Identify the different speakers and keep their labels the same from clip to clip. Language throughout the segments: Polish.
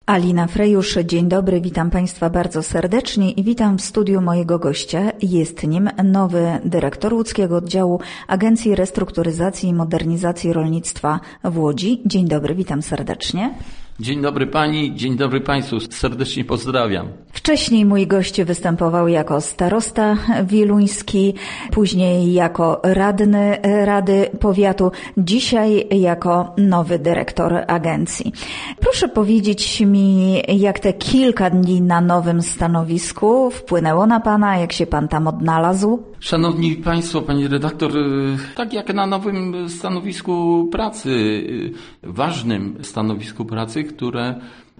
Speaker 1: Alina Frejusz, dzień dobry, witam Państwa bardzo serdecznie i witam w studiu mojego gościa. Jest nim nowy dyrektor łódzkiego oddziału Agencji Restrukturyzacji i Modernizacji Rolnictwa w Łodzi. Dzień dobry, witam serdecznie.
Speaker 2: Dzień dobry Pani, dzień dobry Państwu, serdecznie pozdrawiam.
Speaker 1: Wcześniej mój gość występował jako starosta wieluński, później jako radny Rady Powiatu, dzisiaj jako nowy dyrektor agencji. Proszę powiedzieć mi, jak te kilka dni na nowym stanowisku wpłynęło na Pana, jak się Pan tam odnalazł?
Speaker 2: Szanowni Państwo, Pani redaktor, tak jak na nowym stanowisku pracy, ważnym stanowisku pracy, które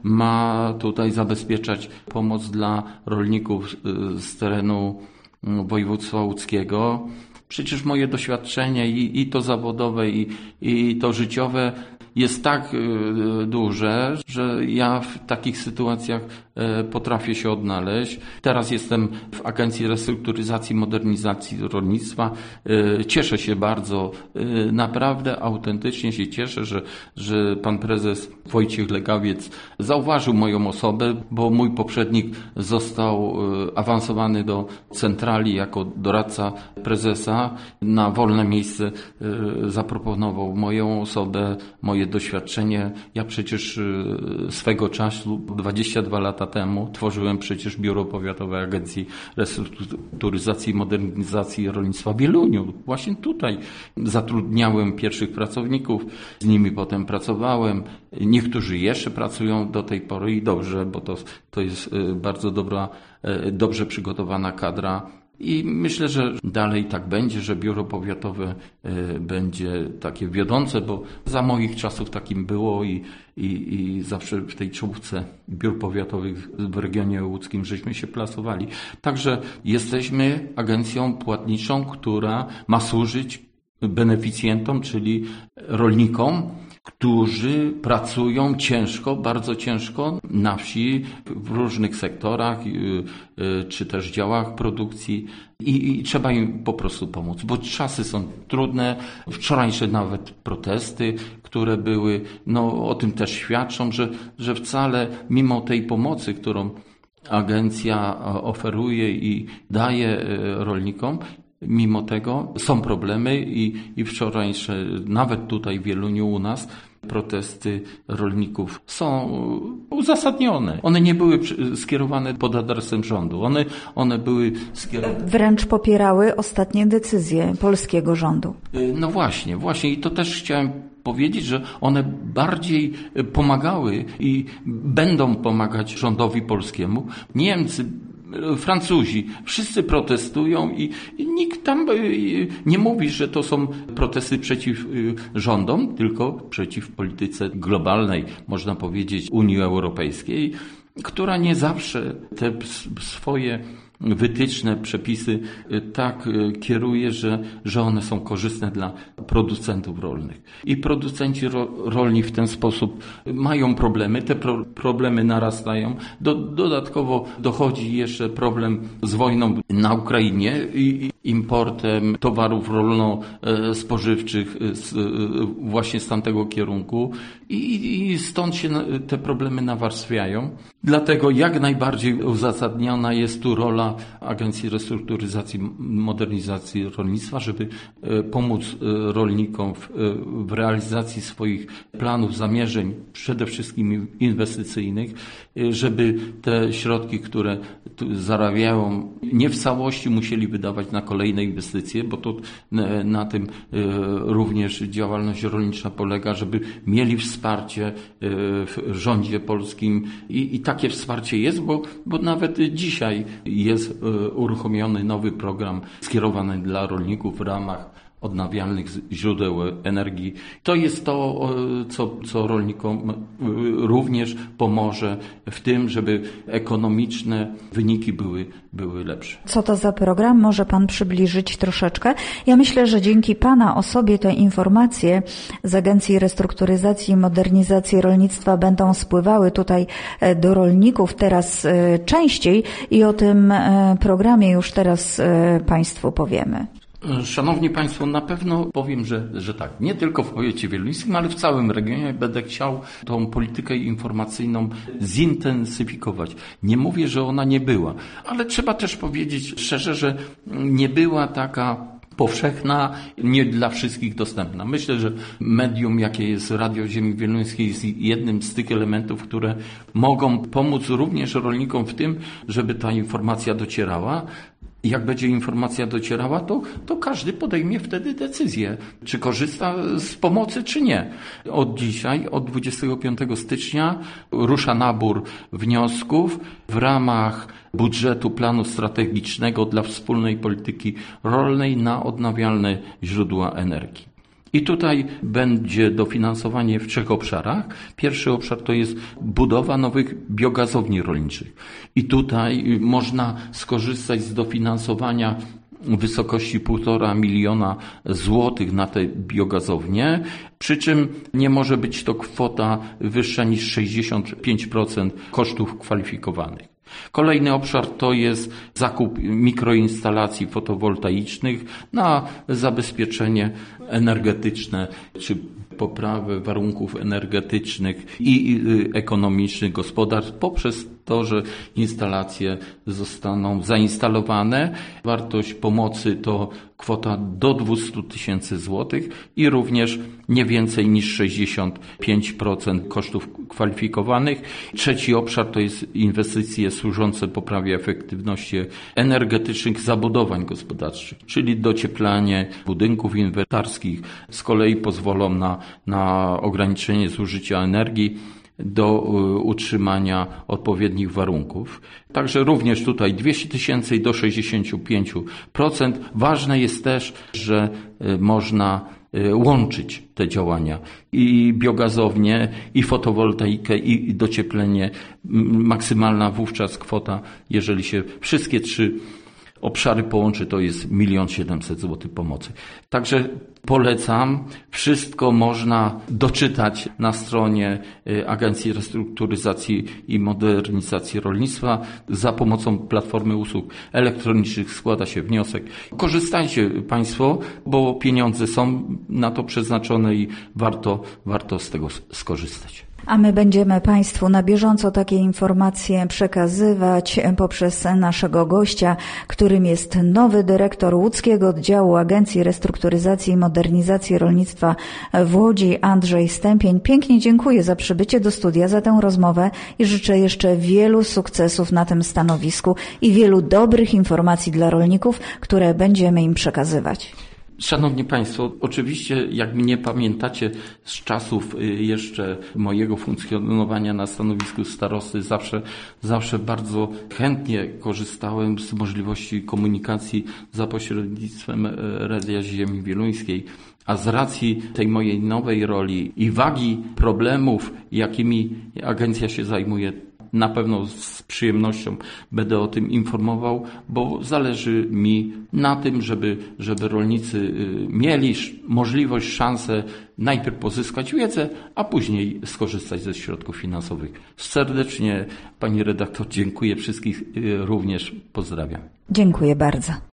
Speaker 2: ma tutaj zabezpieczać pomoc dla rolników z terenu województwa łódzkiego. Przecież moje doświadczenie i to zawodowe, i to życiowe jest tak duże, że ja w takich sytuacjach potrafię się odnaleźć. Teraz jestem w Agencji Restrukturyzacji i Modernizacji Rolnictwa. Cieszę się bardzo, naprawdę autentycznie się cieszę, że pan prezes Wojciech Legawiec zauważył moją osobę, bo mój poprzednik został awansowany do centrali jako doradca prezesa. Na wolne miejsce zaproponował moją osobę, moje doświadczenie. Ja przecież swego czasu, 22 lata temu, tworzyłem przecież Biuro Powiatowe Agencji Restrukturyzacji i Modernizacji Rolnictwa w Wieluniu. Właśnie tutaj zatrudniałem pierwszych pracowników, z nimi potem pracowałem. Niektórzy jeszcze pracują do tej pory i dobrze, bo to jest bardzo dobrze przygotowana kadra. I myślę, że dalej tak będzie, że biuro powiatowe będzie takie wiodące, bo za moich czasów takim było i zawsze w tej czołówce biur powiatowych w regionie łódzkim żeśmy się plasowali. Także jesteśmy agencją płatniczą, która ma służyć beneficjentom, czyli rolnikom, którzy pracują ciężko, bardzo ciężko na wsi, w różnych sektorach, czy też działach produkcji i trzeba im po prostu pomóc, bo czasy są trudne. Wczorajsze nawet protesty, które były, o tym też świadczą, że wcale mimo tej pomocy, którą agencja oferuje i daje rolnikom, mimo tego są problemy i wczorajsze, nawet tutaj w Wieluniu u nas, protesty rolników są uzasadnione. One nie były skierowane pod adresem rządu. One były skierowane...
Speaker 1: Wręcz popierały ostatnie decyzje polskiego rządu.
Speaker 2: No właśnie. I to też chciałem powiedzieć, że one bardziej pomagały i będą pomagać rządowi polskiemu. Niemcy, Francuzi, wszyscy protestują i nikt tam nie mówi, że to są protesty przeciw rządom, tylko przeciw polityce globalnej, można powiedzieć, Unii Europejskiej, która nie zawsze te swoje wytyczne, przepisy tak kieruje, że one są korzystne dla producentów rolnych. I producenci rolni w ten sposób mają problemy, te problemy narastają. Dodatkowo dochodzi jeszcze problem z wojną na Ukrainie i importem towarów rolno-spożywczych właśnie z tamtego kierunku i stąd się te problemy nawarstwiają. Dlatego jak najbardziej uzasadniona jest tu rola Agencji Restrukturyzacji i Modernizacji Rolnictwa, żeby pomóc rolnikom w realizacji swoich planów, zamierzeń, przede wszystkim inwestycyjnych, żeby te środki, które zarabiają, nie w całości musieli wydawać na kolejne inwestycje, bo to na tym również działalność rolnicza polega, żeby mieli wsparcie w rządzie polskim i takie wsparcie jest, bo nawet dzisiaj jest uruchomiony nowy program skierowany dla rolników w ramach odnawialnych źródeł energii. To jest to, co rolnikom również pomoże w tym, żeby ekonomiczne wyniki były lepsze.
Speaker 1: Co to za program? Może Pan przybliżyć troszeczkę? Ja myślę, że dzięki Pana osobie te informacje z Agencji Restrukturyzacji i Modernizacji Rolnictwa będą spływały tutaj do rolników teraz częściej i o tym programie już teraz Państwu powiemy.
Speaker 2: Szanowni Państwo, na pewno powiem, że tak, nie tylko w powiecie wieluńskim, ale w całym regionie będę chciał tą politykę informacyjną zintensyfikować. Nie mówię, że ona nie była, ale trzeba też powiedzieć szczerze, że nie była taka powszechna, nie dla wszystkich dostępna. Myślę, że medium, jakie jest Radio Ziemi Wieluńskiej, jest jednym z tych elementów, które mogą pomóc również rolnikom w tym, żeby ta informacja docierała. Jak będzie informacja docierała, to każdy podejmie wtedy decyzję, czy korzysta z pomocy, czy nie. Od dzisiaj, od 25 stycznia rusza nabór wniosków w ramach budżetu planu strategicznego dla wspólnej polityki rolnej na odnawialne źródła energii. I tutaj będzie dofinansowanie w 3 obszarach. Pierwszy obszar to jest budowa nowych biogazowni rolniczych. I tutaj można skorzystać z dofinansowania w wysokości 1,5 miliona złotych na te biogazownie, przy czym nie może być to kwota wyższa niż 65% kosztów kwalifikowanych. Kolejny obszar to jest zakup mikroinstalacji fotowoltaicznych na zabezpieczenie energetyczne czy poprawę warunków energetycznych i ekonomicznych gospodarstw poprzez to, że instalacje zostaną zainstalowane. Wartość pomocy to kwota do 200 000 złotych i również nie więcej niż 65% kosztów kwalifikowanych. Trzeci obszar to jest inwestycje służące poprawie efektywności energetycznych zabudowań gospodarczych, czyli docieplanie budynków inwentarskich. Z kolei pozwolą na ograniczenie zużycia energii do utrzymania odpowiednich warunków. Także również tutaj 200 000 i do 65%. Ważne jest też, że można łączyć te działania i biogazownię, i fotowoltaikę, i docieplenie. Maksymalna wówczas kwota, jeżeli się wszystkie 3 obszary połączy, to jest 1 700 000 zł pomocy. Także polecam. Wszystko można doczytać na stronie Agencji Restrukturyzacji i Modernizacji Rolnictwa. Za pomocą platformy usług elektronicznych składa się wniosek. Korzystajcie Państwo, bo pieniądze są na to przeznaczone i warto z tego skorzystać.
Speaker 1: A my będziemy Państwu na bieżąco takie informacje przekazywać poprzez naszego gościa, którym jest nowy dyrektor łódzkiego oddziału Agencji Restrukturyzacji i Modernizacji Rolnictwa w Łodzi, Andrzej Stępień. Pięknie dziękuję za przybycie do studia, za tę rozmowę i życzę jeszcze wielu sukcesów na tym stanowisku i wielu dobrych informacji dla rolników, które będziemy im przekazywać.
Speaker 2: Szanowni Państwo, oczywiście jak mnie pamiętacie z czasów jeszcze mojego funkcjonowania na stanowisku starosty, zawsze bardzo chętnie korzystałem z możliwości komunikacji za pośrednictwem Radia Ziemi Wieluńskiej. A z racji tej mojej nowej roli i wagi problemów, jakimi agencja się zajmuje, na pewno z przyjemnością będę o tym informował, bo zależy mi na tym, żeby rolnicy mieli możliwość, szansę najpierw pozyskać wiedzę, a później skorzystać ze środków finansowych. Serdecznie Pani redaktor dziękuję, wszystkich również pozdrawiam.
Speaker 1: Dziękuję bardzo.